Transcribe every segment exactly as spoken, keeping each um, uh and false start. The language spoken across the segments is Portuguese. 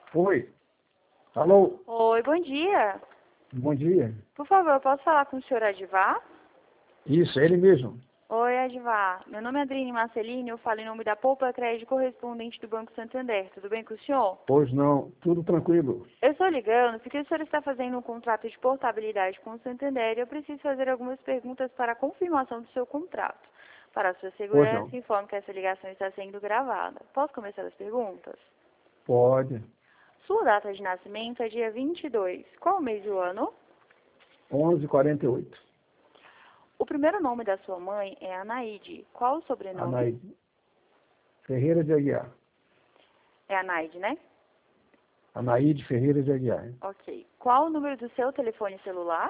Oi. Alô. Oi, bom dia. Bom dia. Por favor, eu posso falar com o senhor Adivá? Isso, é ele mesmo. Oi, Adivá. Meu nome é Adriane Marcelini, eu falo em nome da Poupa Crédito correspondente do Banco Santander. Tudo bem com o senhor? Pois não, tudo tranquilo. Eu estou ligando porque o senhor está fazendo um contrato de portabilidade com o Santander e eu preciso fazer algumas perguntas para a confirmação do seu contrato. Para a sua Pois segurança, não. informo que essa ligação está sendo gravada. Posso começar as perguntas? Pode. Sua data de nascimento é dia vinte e dois. Qual o mês e o ano? onze e quarenta e oito. O primeiro nome da sua mãe é Anaide. Qual o sobrenome? Anaide. Ferreira de Aguiar. É Anaide, né? Anaide Ferreira de Aguiar. Ok. Qual o número do seu telefone celular?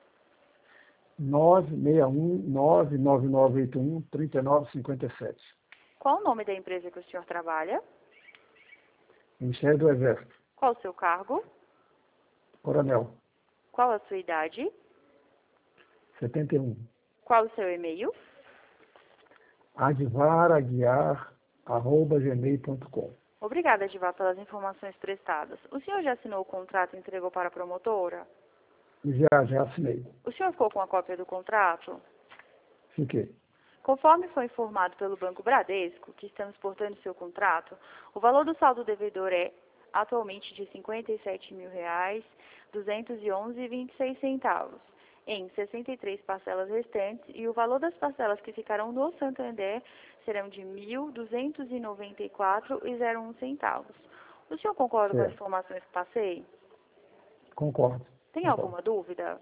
nove seis um, nove nove nove oito um, três nove cinco sete. Qual o nome da empresa que o senhor trabalha? Ministério do Exército. Qual o seu cargo? Coronel. Qual a sua idade? setenta e um. Qual o seu e-mail? advaraguiar, arroba gmail ponto com. Obrigada, Adivá, pelas informações prestadas. O senhor já assinou o contrato e entregou para a promotora? Já, já assinei. O senhor ficou com a cópia do contrato? Fiquei. Conforme foi informado pelo Banco Bradesco, que estamos portando seu contrato, o valor do saldo devedor é atualmente de cinquenta e sete mil reais, duzentos e onze reais e vinte e seis centavos, em sessenta e três parcelas restantes, e o valor das parcelas que ficarão no Santander serão de mil duzentos e noventa e quatro reais e zero um centavos. O senhor concorda com as Certo. informações que passei? Concordo. Tem Concordo. alguma dúvida?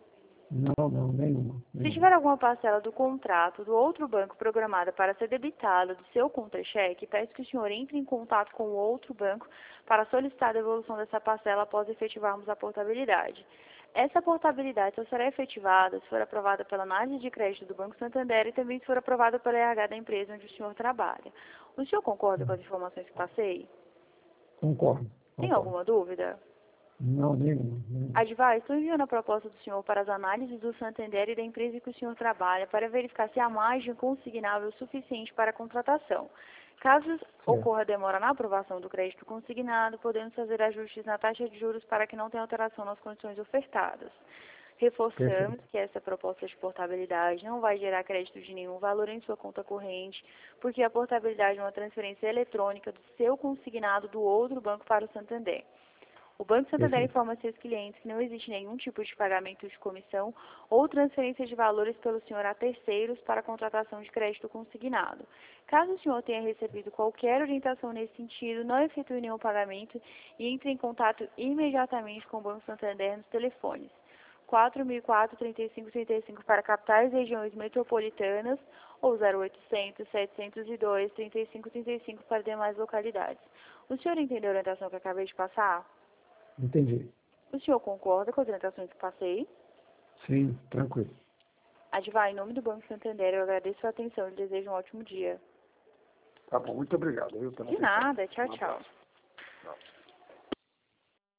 Não, não, nenhuma. Se nenhuma. tiver alguma parcela do contrato do outro banco programada para ser debitada do seu contra-cheque, peço que o senhor entre em contato com o outro banco para solicitar a devolução dessa parcela após efetivarmos a portabilidade. Essa portabilidade só será efetivada se for aprovada pela análise de crédito do Banco Santander e também se for aprovada pela R H da empresa onde o senhor trabalha. O senhor concorda com as informações que passei? Concordo. Tem Concordo. alguma dúvida? Não, nenhuma. nenhuma. Advar, estou enviando a proposta do senhor para as análises do Santander e da empresa que o senhor trabalha para verificar se há margem consignável suficiente para a contratação. Caso ocorra demora na aprovação do crédito consignado, podemos fazer ajustes na taxa de juros para que não tenha alteração nas condições ofertadas. Reforçamos Perfeito. que essa proposta de portabilidade não vai gerar crédito de nenhum valor em sua conta corrente, porque a portabilidade é uma transferência eletrônica do seu consignado do outro banco para o Santander. O Banco Santander Perfeito. informa seus clientes que não existe nenhum tipo de pagamento de comissão ou transferência de valores pelo senhor a terceiros para a contratação de crédito consignado. Caso o senhor tenha recebido qualquer orientação nesse sentido, não efetue nenhum pagamento e entre em contato imediatamente com o Banco Santander nos telefones quatro mil e quatro, trinta e cinco, trinta e cinco para capitais e regiões metropolitanas ou zero oitocentos, setecentos e dois, trinta e cinco, trinta e cinco para demais localidades. O senhor entendeu a orientação que eu acabei de passar? Entendi. O senhor concorda com as orientações que passei? Sim, tranquilo. Advar, em nome do Banco Santander, eu agradeço a sua atenção e desejo um ótimo dia. Tá bom, muito obrigado. Viu, pela De atenção. nada, tchau, Um tchau. abraço. Tchau.